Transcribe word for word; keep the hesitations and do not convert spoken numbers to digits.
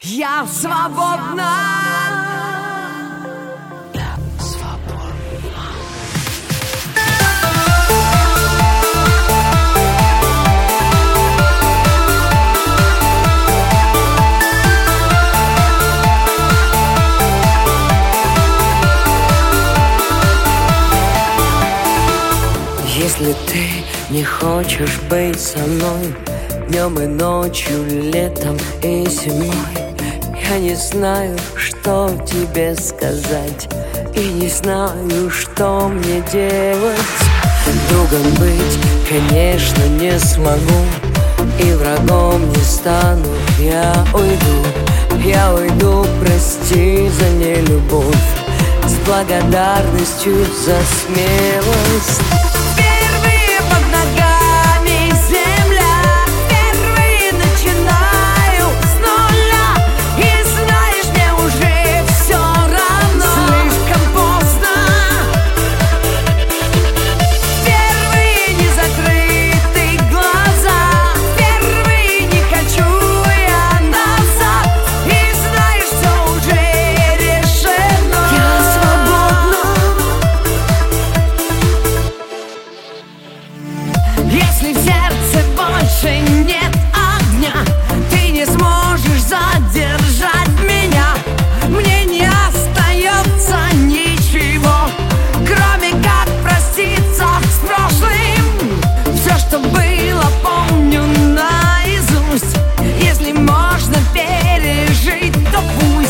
Я свободна. Я свободна. Если ты не хочешь быть со мной днем и ночью, летом и зимой, я не знаю, что тебе сказать, и не знаю, что мне делать. Другом быть, конечно, не смогу, и врагом не стану. Я уйду, я уйду, прости за нелюбовь, с благодарностью за смелость. Если в сердце больше нет огня, ты не сможешь задержать меня. Мне не остается ничего, кроме как проститься с прошлым. Все, что было, помню наизусть. Если можно пережить, то пусть.